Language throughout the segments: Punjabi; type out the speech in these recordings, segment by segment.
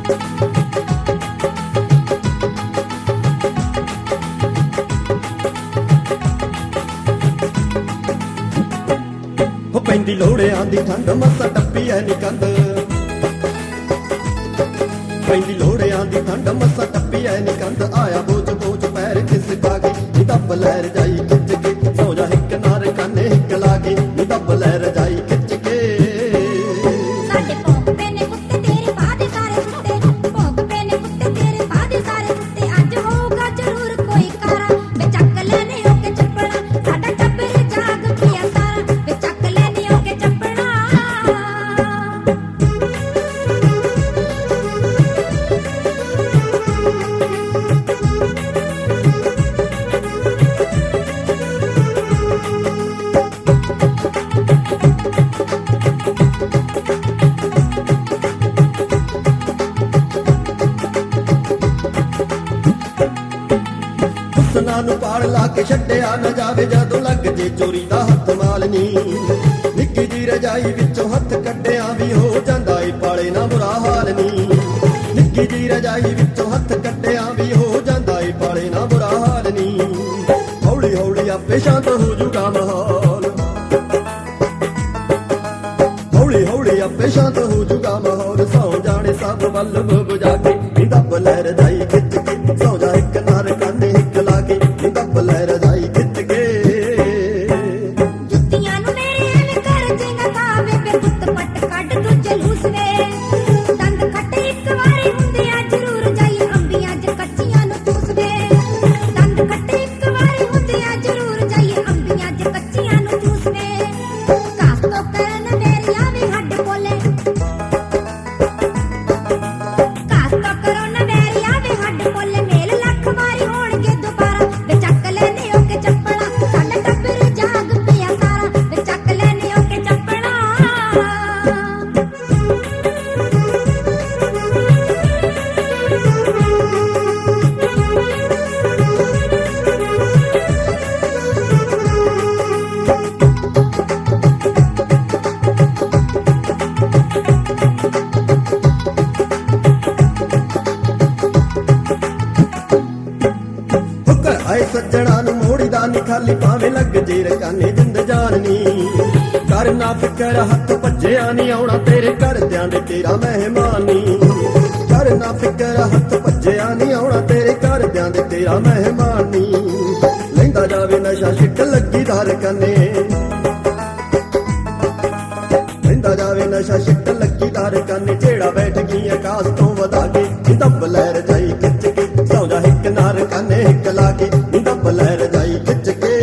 ਪੈਂਦੀ ਲੋੜਿਆਂ ਦੀ ਠੰਡ ਮੱਸਾ ਟੱਪੀ ਐ ਨੀ ਕੰਧ ਪੈਂਦੀ ਲੋੜਿਆਂ ਦੀ ਠੰਡ ਮੱਸਾ ਟੱਪੀ ਐ ਨੀ ਕੰਧ ਆਇਆ ਬੋਝ ਬੋਝ ਪੈਰ ਕਿਸ ਪਾ ਗਈ ਨੀ ਦੱਬ ਲੈ ਰਜਾਈ ਖਿੱਚ ਕੇ ਸੌ ਜਾ ਇੱਕ ਨਾਰ ਕੰਨੇ ਹਿੱਕ ਲਾ ਕੇ ਨੀ ਦੱਬ ਲੈ ਰਜਾਈ ਖਿੱਚ ਕੇ ਸਾਡੇ ਭੌਂਕਦੇ ਨੇ ਕੁੱਤੇ ਤੇਰੇ ਬਾਦੇ ਸਾਰੇ ਕੁੱਤੇ ਭੌਂਕਦੇ ਨੇ ਕੁੱਤੇ ਤੇਰੇ ਬਾਦੇ ਸਾਰੇ ਕੁੱਤੇ ਅੱਜ ਹੋਊਗਾ ਜ਼ਰੂਰ ਕੋਈ ਕਾਰਾ ਵੇ ਚੱਕ ਲੈਨੇ ਹੋ ਕੇ ਚੱਪੜਾ ਸਾਡਾ ਟੱਬਰ ਜਾਗ ਪਿਆ ਸਾਰਾ ਵੇ ਚੱਕ ਲੈਨੇ ਹੋ ਕੇ ਚੱਪੜਾ ਹੁਸਨਾਂ ਨੂੰ ਪਾੜ ਲਾ ਕੇ ਛੱਡਿਆ ਨਾ ਜਾਵੇ ਜਦੋਂ ਲੱਗ ਜੇ ਚੋਰੀ ਦਾ ਹੱਥ ਮਾਲਨੀ ਨਿੱਕੀ ਜੀ ਰਜਾਈ ਵਿੱਚੋਂ ਹੱਥ ਕੱਢਿਆ ਵੀ ਹੋ ਜਾਂਦਾ ਏ ਪਾਲੇ ਨਾ ਬੁਰਾ ਹਾਲ ਨੀ ਨਿੱਕੀ ਜੀ ਰਜਾਈ ਵਿੱਚੋਂ ਹੱਥ ਕੱਢਿਆ ਵੀ ਹੋ ਜਾਂਦਾ ਏ ਪਾਲੇ ਨਾ ਬੁਰਾ ਹਾਲ ਨੀ ਹੌਲੀ ਹੌਲੀ ਆਪੇ ਸ਼ਾਂਤ ਹੋ ਜੂਗਾ ਮਾਹੌਲ ਹੌਲੀ ਹੌਲੀ ਆਪੇ ਸ਼ਾਂਤ ਹੋ ਜੂਗਾ ਮਾਹੌਲ ਸੌ ਜਾਣੇ ਸਭ ਵੱਲ ਬੁਝਾ ਕੇ ਨੀ ਦੱਬ ਲੈ ਰਜਾਈ ਖਿੱਚ ਕੇ ਸੌ ਜਾ ਇੱਕ ਨਾਰ ਕੰਨੇ ਹਿੱਕ ਲਾ ਕੇ ਨੀ ਦੱਬ ਲੈ ਰਜਾਈ ਖਿੱਚ ਕੇ ਜੁੱਤੀਆਂ ਨੂੰ ਮੇਰੇ ਐਵੇਂ ਕਰ ਜੇਗਾ ਕਾਵੇ ਵੇ ਪੁੱਤ ਪੱਟ ਕੱਢ ਤੂੰ ਜਲੂਸ ਵੇ ਦੰਦ ਖੱਟੇ ਇੱਕ ਵਾਰੀ ਹੁੰਦੇ ਆ ਜ਼ਰੂਰ ਜਾਈ ਅੰਬੀਆਂ ਚ ਕੱਚੀਆਂ ਨੂੰ ਚੂਸ ਵੇ ਦੰਦ ਖੱਟੇ ਇੱਕ ਵਾਰੀ ਹੁੰਦੇ ਆ ਜ਼ਰੂਰ ਜਾਈ ਅੰਬੀਆਂ ਚ ਕੱਚੀਆਂ ਨੂੰ ਚੂਸ ਵੇ ਕਾਸ ਤੋਂ ਕਰਨ ਮੇਰੀਆਂ ਵੀ ਹੱਡ ਬੋਲੇ ਕਾਸ ਤੋਂ ਕਰੋ ਨਾ ਮੇਰੀਆਂ ਵੀ ਹੱਡ ਬੋਲੇ ਮੇਲ ਲੱਖ ਵਾਰੀ ਹੋਣਗੇ ਦੁਬਾਰਾ ਵੇ ਚੱਕ ਲੈਨੇ ਹੋ ਕੇ ਚੱਪੜਾ ਸਾਡਾ ਟੱਬਰ ਜਾਗ ਪਿਆ ਸਾਰਾ ਵੇ ਚੱਕ ਲੈਨੇ ਹੋ ਕੇ ਚੱਪੜਾ ਹੁਕਰ ਆਏ ਸੱਜਣਾ ਨੂੰ ਮੋੜੀ ਦਾ ਨੀ ਖਾਲੀ ਭਾਵੇਂ ਲੱਗ ਜੇ ਰਕਾਨੇ ਜਿੰਦ ਜਾਨਨੀ ਕਰ ਨਾ ਫਿਕਰ ਹੱਥ ਭੱਜਿਆ ਨੀ ਆਉਣਾ ਤੇਰੇ ਘਰਦਿਆਂ ਦੇ ਤੇਰਾ ਮਹਿਮਾਨ ਨੀ ਕਰ ਨਾ ਫਿਕਰ ਹੱਥ ਭੱਜਿਆ ਨੀ ਆਉਣਾ ਤੇਰੇ ਘਰਦਿਆਂ ਦੇ ਤੇਰਾ ਮਹਿਮਾਨ ਨੀ ਲੈਂਦਾ ਜਾਵੇ ਨਸ਼ਾ ਛਿੱਟ ਲੱਗੀ ਧਰ ਕੰਨੇ ਲੈਂਦਾ ਜਾਵੇ ਨਸ਼ਾ ਛਿੱਟ ਲੱਗੀ ਧਰ ਕੰਨੇ ਜਿਹੜਾ ਬੈਠ ਗਈ ਆਕਾਸ਼ ਤੋਂ ਵਧਾ ਕੇ ਨੀ ਦੱਬ ਲੈ ਰਜਾਈ ਖਿੱਚ ਕੇ ਸੌ ਜਾ ਇੱਕ ਨਾਰ ਕੰਨੇ ਹਿੱਕ ਲਾ ਕੇ ਨੀ ਦੱਬ ਲੈ ਰਜਾਈ ਖਿੱਚ ਕੇ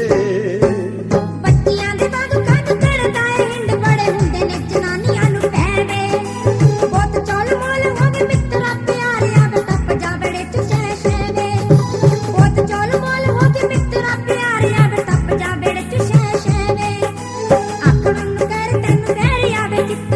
ਬੱਚਿਆਂ ਦੇ ਬਾਗ ਕੱਢ ਕਰਦਾ ਏ ਹਿੰਡ ਬੜੇ ਹੁੰਦੇ ਨੇ ਜਨਾਨੀਆਂ ਨੂੰ ਪੈਵੇ ਬਹੁਤ ਚੌਲ ਮੋਲ ਹੋ ਗਏ ਮਿੱਤਰਾ ਪਿਆਰਿਆ ਵੇ ਟੱਪ ਜਾ ਬੜੇ ਚੁਸ਼ੇ ਸ਼ੇਵੇ ਬਹੁਤ ਚੌਲ ਮੋਲ ਹੋ ਗਏ ਮਿੱਤਰਾ ਪਿਆਰਿਆ ਵੇ ਟੱਪ ਜਾ ਬੜੇ ਚੁਸ਼ੇ ਸ਼ੇਵੇ ਆਖਣ ਨੂੰ ਕਰ ਤੈਨੂੰ ਮੇਰੀ ਆਵੇ ਚਿੱਤ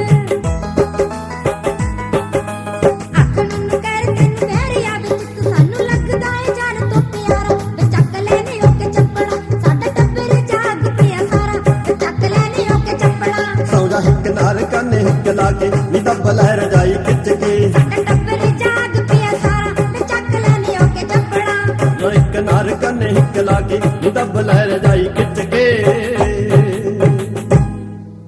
ਆਖਣ ਨੂੰ ਕਰ ਤੈਨੂੰ ਮੇਰੀ ਆਵੇ ਚਿੱਤ ਸਾਨੂੰ ਲੱਗਦਾ ਏ ਜਾਨ ਤੋਂ ਪਿਆਰਾ ਵੇ ਚੱਕ ਲੈਨੇ ਹੋ ਕੇ ਚੱਪੜਾ ਸਾਡਾ ਟੱਬਰ ਜਾਗ ਪਿਆ ਸਾਰਾ ਵੇ ਚੱਕ ਲੈਨੇ ਹੋ ਕੇ ਚੱਪੜਾ ਸੌ ਜਾ ਇੱਕ ਨਾਰ ਕੰਨੇ ਹਿੱਕ ਲਾ ਕੇ ਨੀ ਦੱਬ ਲੈ ਰਜਾਈ ਖਿੱਚ ਕੇ ਸਾਡਾ ਟੱਬਰ ਜਾਗ ਪਿਆ ਸਾਰਾ ਵੇ ਚੱਕ ਲੈਨੇ ਹੋ ਕੇ ਚੱਪੜਾ ਜੋ ਇੱਕ ਨਾਰ ਕੰਨੇ ਹਿੱਕ ਲਾ ਕੇ ਨੀ ਦੱਬ ਲੈ